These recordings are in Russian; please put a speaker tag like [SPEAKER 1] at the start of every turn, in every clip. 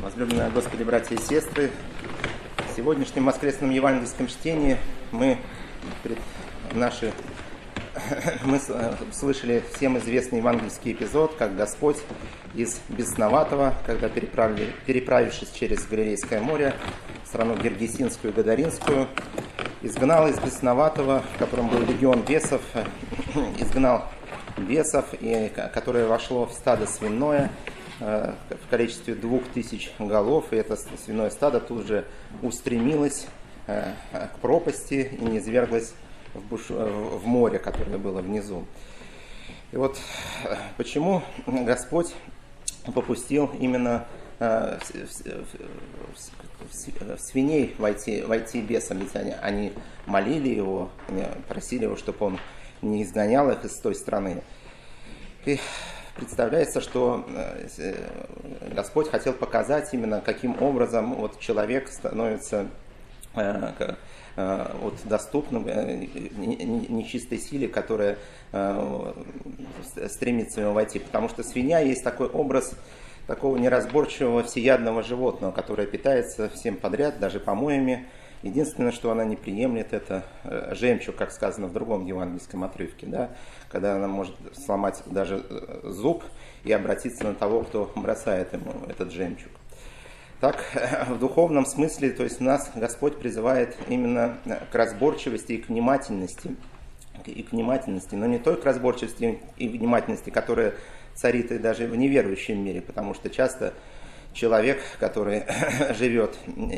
[SPEAKER 1] Возлюбленные Господи, братья и сестры, в сегодняшнем воскресном евангельском чтении мы слышали всем известный евангельский эпизод, как Господь из бесноватого, когда переправившись через Галилейское море, страну Гергесинскую и Гадаринскую, изгнал из бесноватого, в котором был легион бесов, изгнал бесов, которое вошло в стадо свиное, в количестве 2000 голов, и это свиное стадо тут же устремилось к пропасти и низверглось в море, которое было внизу. И вот почему Господь попустил именно в свиней войти бесам, ведь они молили его, просили его, чтобы он не изгонял их из той страны. И представляется, что Господь хотел показать именно, каким образом вот человек становится доступным нечистой силе, которая стремится в него войти. Потому что свинья есть такой образ такого неразборчивого всеядного животного, которое питается всем подряд, даже помоями. Единственное, что она не приемлет, это жемчуг, как сказано в другом евангельском отрывке, да? Когда она может сломать даже зуб и обратиться на того, кто бросает ему этот жемчуг. Так, в духовном смысле, то есть нас Господь призывает именно к разборчивости и к внимательности, но не только к разборчивости и внимательности, которая царит и даже в неверующем мире, потому что часто человек, который живет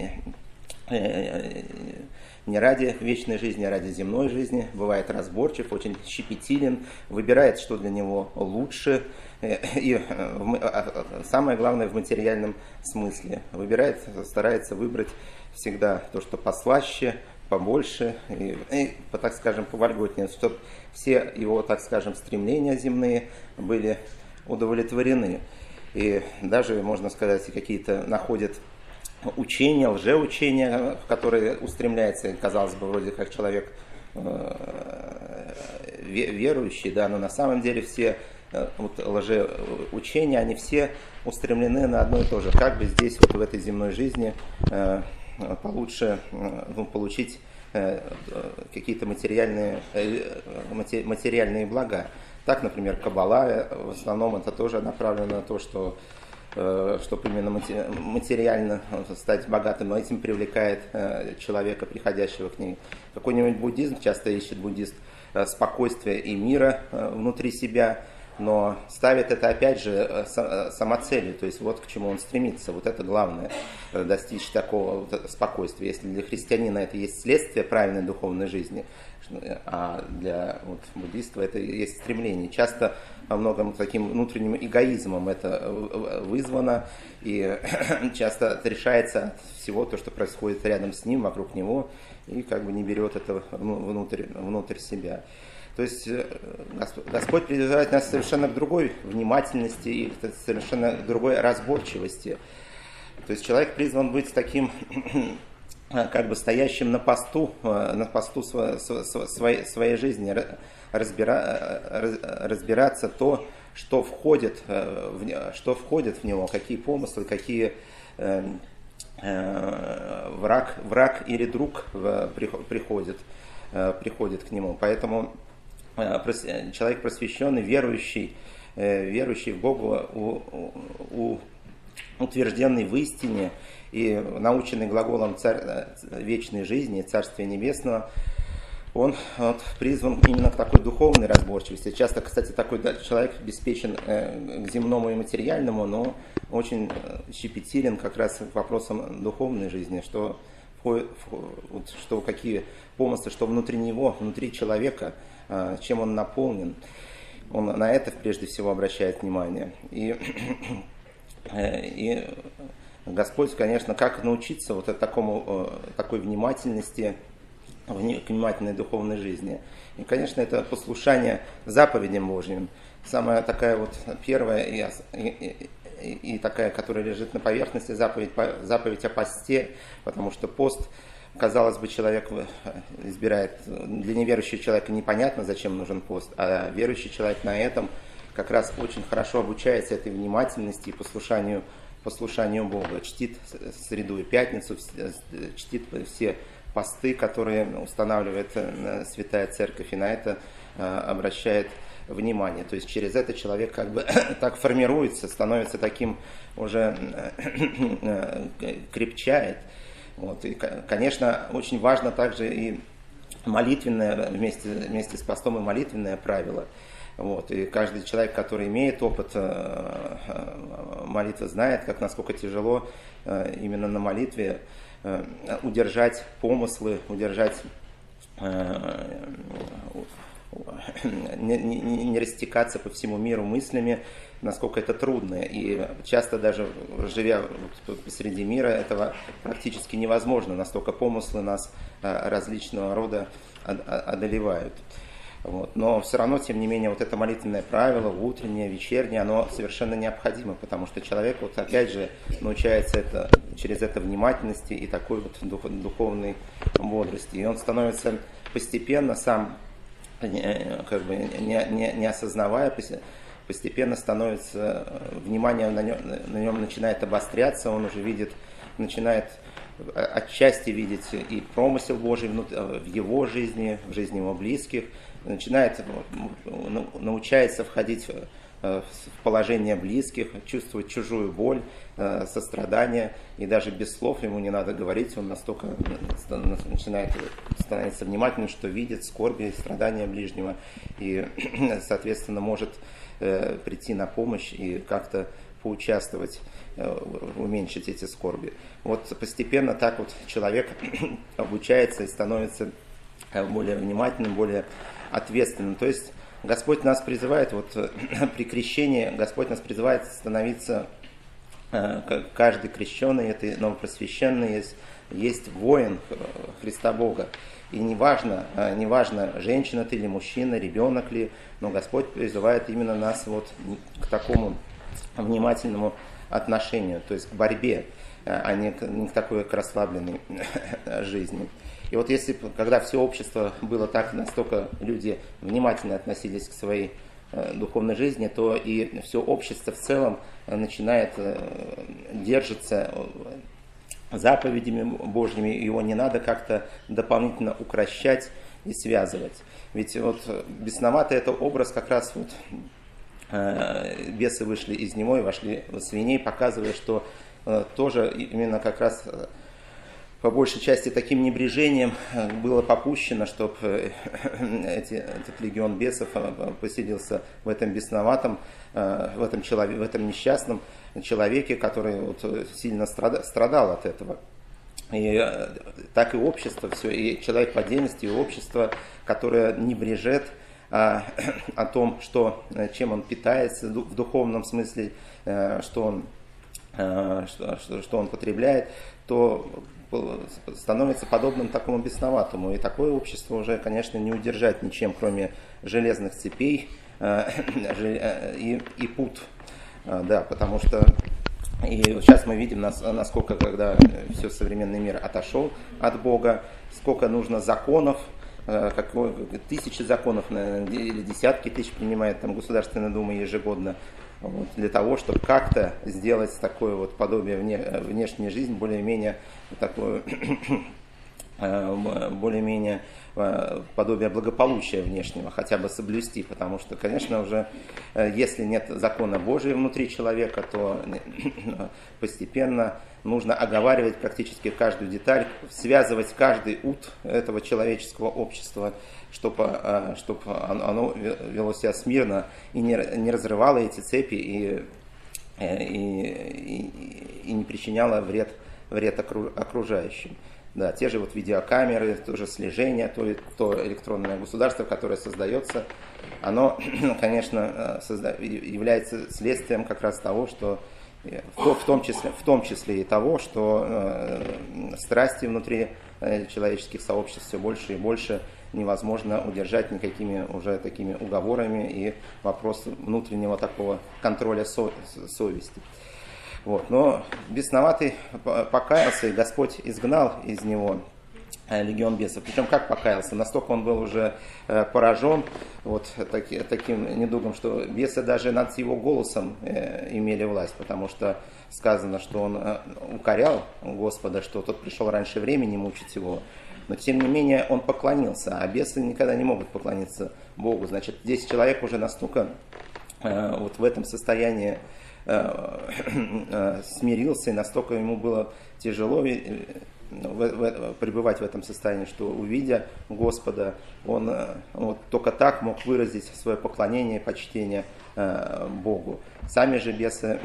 [SPEAKER 1] не ради вечной жизни, а ради земной жизни, бывает разборчив, очень щепетилен, выбирает, что для него лучше, и самое главное в материальном смысле. Старается выбрать всегда то, что послаще, побольше, и так скажем, повольготнее, чтобы все его, так скажем, стремления земные были удовлетворены. И даже, можно сказать, какие-то находят учения, лжеучения, в которые устремляется, казалось бы, вроде как человек верующий, да, но на самом деле все лжеучения, они все устремлены на одно и то же. Как бы здесь, в этой земной жизни, получше получить какие-то материальные блага. Так, например, Каббала, в основном это тоже направлено на то, чтобы именно материально стать богатым, но этим привлекает человека, приходящего к ней. Какой-нибудь буддизм, часто ищет буддист спокойствия и мира внутри себя, но ставит это опять же самоцелью, то есть вот к чему он стремится, вот это главное, достичь такого спокойствия. Если для христианина это есть следствие правильной духовной жизни, а для буддиста это есть стремление. Часто во многом таким внутренним эгоизмом это вызвано, и часто отрешается от всего то, что происходит рядом с ним, вокруг него, и как бы не берет это внутрь себя. То есть Господь призывает нас совершенно к другой внимательности и к совершенно другой разборчивости. То есть человек призван быть таким, как бы стоящим на посту своей жизни, разбираться то, что входит в него, какие помыслы, какие враг или друг приходит к нему. Поэтому человек просвещенный, верующий в Бога, утвержденный в истине и наученный глаголом вечной жизни, Царствия Небесного, он призван именно к такой духовной разборчивости. Часто, кстати, такой человек обеспечен к земному и материальному, но очень щепетилен как раз к вопросам духовной жизни, что какие помыслы, что внутри него, внутри человека, чем он наполнен. Он на это прежде всего обращает внимание. И Господь, конечно, как научиться такой внимательности, внимательной духовной жизни. И, конечно, это послушание заповедям Божьим. Самая такая первая и такая, которая лежит на поверхности, заповедь о посте, потому что пост, казалось бы, человек избирает, для неверующего человека непонятно, зачем нужен пост, а верующий человек на этом как раз очень хорошо обучается этой внимательности и послушанию послушанию Бога, чтит среду и пятницу, чтит все посты, которые устанавливает Святая Церковь, и на это обращает внимание. То есть через это человек как бы так формируется, становится таким уже крепчает. Вот. И, конечно, очень важно также и молитвенное, вместе с постом и молитвенное правило. Вот. И каждый человек, который имеет опыт молитвы, знает, насколько тяжело именно на молитве удержать помыслы, удержать, не растекаться по всему миру мыслями, насколько это трудно. И часто даже живя посреди мира, этого практически невозможно. Настолько помыслы нас различного рода одолевают. Вот. Но все равно, тем не менее, вот это молитвенное правило, утреннее, вечернее, оно совершенно необходимо, потому что человек, вот опять же, научается через это внимательности и такой вот духовной бодрости. И он становится постепенно сам, как бы не осознавая, постепенно становится, внимание на нем начинает обостряться, он уже начинает отчасти видеть и промысел Божий в его жизни, в жизни его близких, научается входить в положение близких, чувствовать чужую боль, сострадание, и даже без слов ему не надо говорить, он настолько становится внимательным, что видит скорби и страдания ближнего, и, соответственно, может прийти на помощь и как-то поучаствовать, уменьшить эти скорби. Вот постепенно так вот человек обучается и становится более внимательным, более ответственным. То есть Господь нас призывает, вот при крещении Господь нас призывает становиться, каждый крещенный, это новопросвященный, есть воин Христа Бога. И неважно, женщина ты или мужчина, ребенок ли, но Господь призывает именно нас вот к такому внимательному отношению, то есть к борьбе, а не к такой расслабленной жизни. И вот когда все общество было так, настолько люди внимательно относились к своей духовной жизни, то и все общество в целом начинает держаться заповедями Божьими, его не надо как-то дополнительно укращать и связывать. Ведь вот бесноватый это образ как раз вот бесы вышли из него и вошли в свиней, показывая, что тоже именно как раз по большей части таким небрежением было попущено, чтобы этот легион бесов поселился в этом бесноватом, в этом несчастном человеке, который вот сильно страдал от этого. И так и общество, все, и человек в отдельности, и общество, которое не брежет о том, чем он питается в духовном смысле, что он потребляет, то становится подобным такому бесноватому. И такое общество уже, конечно, не удержать ничем, кроме железных цепей и пут. Да, потому что и сейчас мы видим, насколько, когда все современный мир отошел от Бога, сколько нужно законов, тысячи законов, или десятки тысяч принимает там Государственная Дума ежегодно, вот, для того, чтобы как-то сделать такое вот подобие внешней жизни, более-менее такое, более-менее подобие благополучия внешнего, хотя бы соблюсти, потому что, конечно, уже если нет закона Божия внутри человека, то постепенно нужно оговаривать практически каждую деталь, связывать каждый ут этого человеческого общества, чтобы оно вело себя смирно и не разрывало эти цепи и не причиняло вред окружающим. Да, те же вот видеокамеры, то же слежение, то электронное государство, которое создается, оно, конечно, является следствием как раз того, что в том числе и того, что страсти внутри человеческих сообществ все больше и больше невозможно удержать никакими уже такими уговорами, и вопрос внутреннего такого контроля совести. Вот. Но бесноватый покаялся, и Господь изгнал из него легион бесов. Причем как покаялся? Настолько он был уже поражен вот таким недугом, что бесы даже над его голосом имели власть, потому что сказано, что он укорял Господа, что тот пришел раньше времени мучить его. Но тем не менее он поклонился, а бесы никогда не могут поклониться Богу. Значит, здесь человек уже настолько вот в этом состоянии смирился, и настолько ему было тяжело пребывать в этом состоянии, что, увидя Господа, он вот только так мог выразить свое поклонение и почтение Богу. Сами же бесы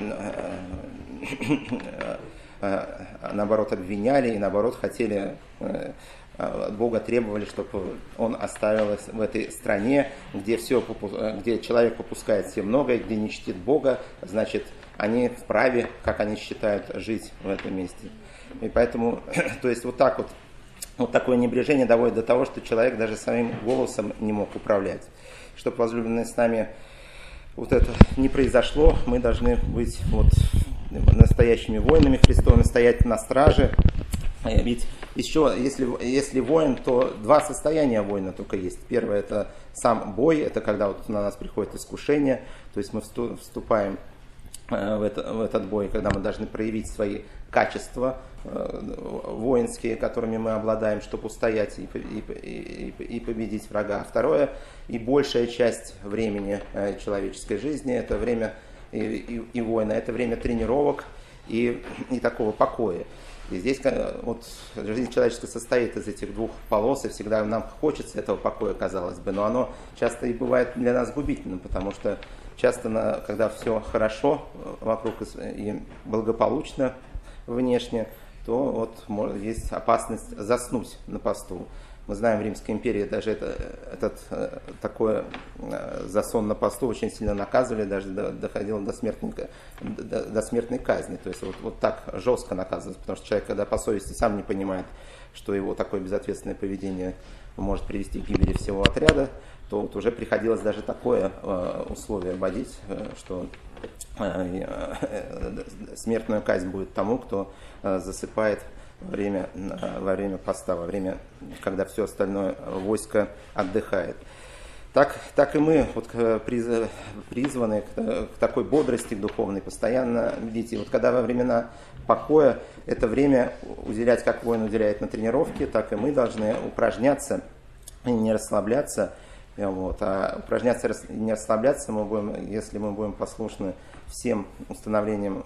[SPEAKER 1] наоборот обвиняли и наоборот хотели, от Бога требовали, чтобы он оставил в этой стране, где человек попускает все многое, где не чтит Бога, значит, они вправе, как они считают, жить в этом месте. И поэтому, то есть вот так вот такое небрежение доводит до того, что человек даже своим голосом не мог управлять. Чтобы, возлюбленные, с нами вот это не произошло, мы должны быть вот настоящими воинами Христовыми, стоять на страже. Ведь еще, если воин, то два состояния воина только есть. Первое — это сам бой, это когда вот на нас приходит искушение, то есть мы вступаем в этот бой, когда мы должны проявить свои качества воинские, которыми мы обладаем, чтобы устоять и победить врага. Второе и большая часть времени человеческой жизни — это время и война, это время тренировок и такого покоя. И здесь вот жизнь человеческая состоит из этих двух полос, и всегда нам хочется этого покоя, казалось бы, но оно часто и бывает для нас губительным, потому что часто, когда все хорошо вокруг и благополучно внешне, то вот есть опасность заснуть на посту. Мы знаем, в Римской империи даже такой засон на посту очень сильно наказывали, даже доходило до смертной казни. То есть вот так жестко наказывается, потому что человек, когда по совести сам не понимает, что его такое безответственное поведение может привести к гибели всего отряда, то вот уже приходилось даже такое условие вводить, что смертную казнь будет тому, кто засыпает во время поста, во время, когда все остальное войско отдыхает. Так и мы вот призваны к такой бодрости духовной постоянно. Видите, вот когда во времена покоя это время уделять, как воин уделяет на тренировке, так и мы должны упражняться и не расслабляться. Вот. А упражняться и не расслабляться мы будем, если мы будем послушны всем установлениям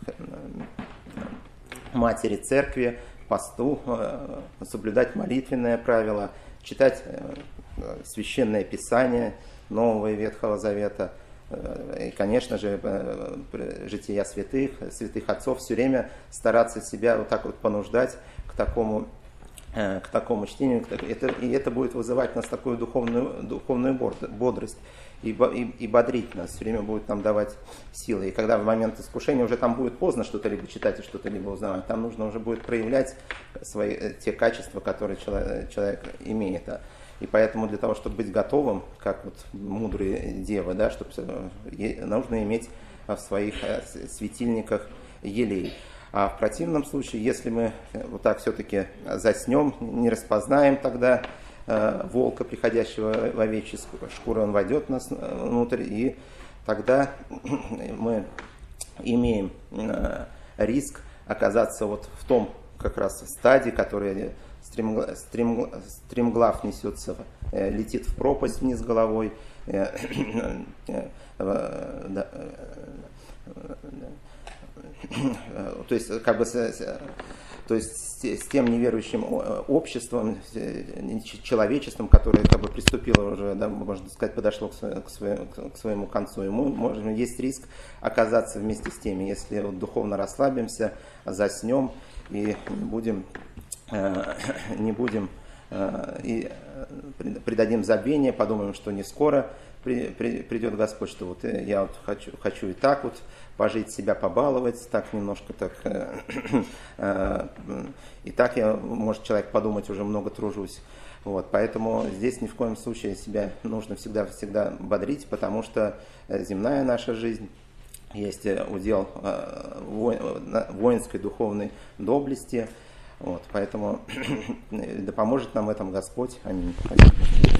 [SPEAKER 1] Матери Церкви, посту, соблюдать молитвенные правила, читать Священное Писание Нового и Ветхого Завета, и, конечно же, жития святых отцов, все время стараться себя вот так вот понуждать к такому чтению, и это будет вызывать в нас такую духовную бодрость и бодрить нас, все время будет нам давать силы. И когда в момент искушения уже там будет поздно что-то либо читать и что-то либо узнавать, там нужно уже будет проявлять те качества, которые человек имеет. И поэтому для того, чтобы быть готовым, как вот мудрые девы, да, нужно иметь в своих светильниках елей. А в противном случае, если мы вот так все-таки заснем, не распознаем тогда волка, приходящего в овечьи шкуры, он войдет нас внутрь, и тогда мы имеем риск оказаться вот в том как раз стадии, которая стремглав несется, летит в пропасть вниз головой, то есть как бы с тем неверующим обществом, человечеством, которое как бы приступило уже, да, можно сказать, подошло к своему концу. И есть риск оказаться вместе с теми, если вот духовно расслабимся, заснем и не будем и придадим забвение, подумаем, что не скоро придет Господь, что вот я вот хочу и так вот пожить, себя побаловать, так немножко так, и так может человек подумать, уже много тружусь. Вот, поэтому здесь ни в коем случае себя нужно всегда бодрить, потому что земная наша жизнь есть удел воинской духовной доблести, Вот, поэтому да поможет нам в этом Господь. Аминь. Спасибо.